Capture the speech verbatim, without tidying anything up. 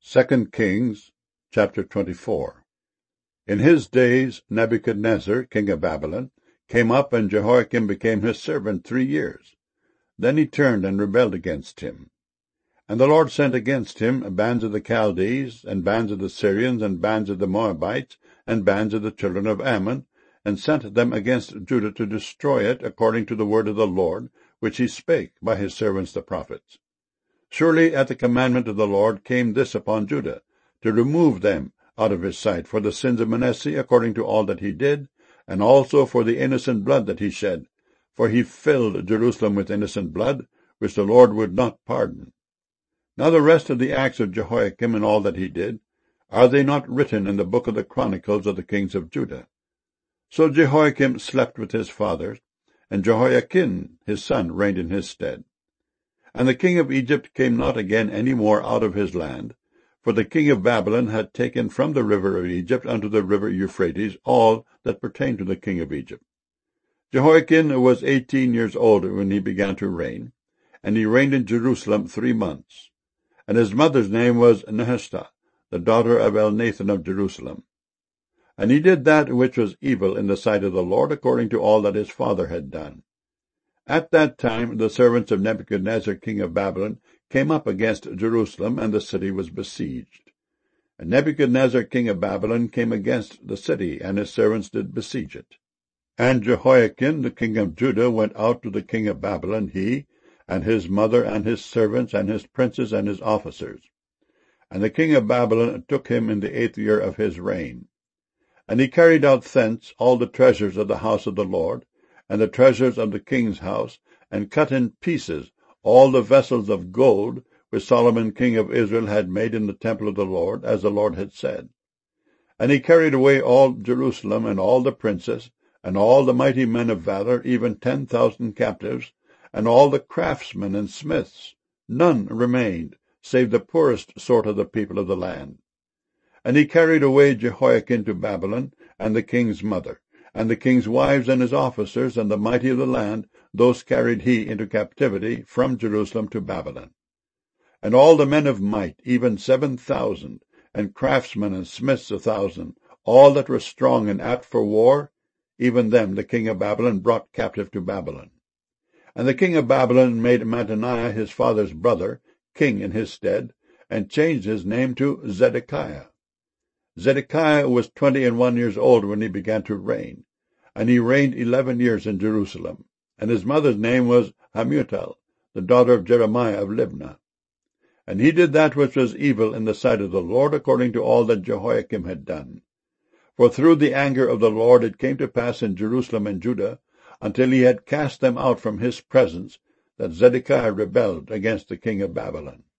Second Kings, chapter twenty-four. In his days Nebuchadnezzar, king of Babylon, came up, and Jehoiakim became his servant three years. Then he turned and rebelled against him. And the Lord sent against him bands of the Chaldees, and bands of the Syrians, and bands of the Moabites, and bands of the children of Ammon, and sent them against Judah to destroy it, according to the word of the Lord, which he spake by his servants the prophets. Surely at the commandment of the Lord came this upon Judah, to remove them out of his sight for the sins of Manasseh, according to all that he did, and also for the innocent blood that he shed, for he filled Jerusalem with innocent blood, which the Lord would not pardon. Now the rest of the acts of Jehoiakim and all that he did, are they not written in the book of the Chronicles of the kings of Judah? So Jehoiakim slept with his fathers, and Jehoiakim his son reigned in his stead. And the king of Egypt came not again any more out of his land, for the king of Babylon had taken from the river of Egypt unto the river Euphrates all that pertained to the king of Egypt. Jehoiakim was eighteen years old when he began to reign, and he reigned in Jerusalem three months. And his mother's name was Nehushta, the daughter of Elnathan of Jerusalem. And he did that which was evil in the sight of the Lord, according to all that his father had done. At that time the servants of Nebuchadnezzar king of Babylon came up against Jerusalem, and the city was besieged. And Nebuchadnezzar king of Babylon came against the city, and his servants did besiege it. And Jehoiakim the king of Judah went out to the king of Babylon, he, and his mother, and his servants, and his princes, and his officers. And the king of Babylon took him in the eighth year of his reign. And he carried out thence all the treasures of the house of the Lord, and the treasures of the king's house, and cut in pieces all the vessels of gold which Solomon king of Israel had made in the temple of the Lord, as the Lord had said. And he carried away all Jerusalem, and all the princes, and all the mighty men of valor, even ten thousand captives, and all the craftsmen and smiths. None remained, save the poorest sort of the people of the land. And he carried away Jehoiakim to Babylon, and the king's mother, and the king's wives and his officers, and the mighty of the land, those carried he into captivity from Jerusalem to Babylon. And all the men of might, even seven thousand, and craftsmen and smiths a thousand, all that were strong and apt for war, even them the king of Babylon brought captive to Babylon. And the king of Babylon made Mattaniah his father's brother king in his stead, and changed his name to Zedekiah. Zedekiah was twenty and one years old when he began to reign, and he reigned eleven years in Jerusalem. And his mother's name was Hamutal, the daughter of Jeremiah of Libnah. And he did that which was evil in the sight of the Lord, according to all that Jehoiakim had done. For through the anger of the Lord it came to pass in Jerusalem and Judah, until he had cast them out from his presence, that Zedekiah rebelled against the king of Babylon.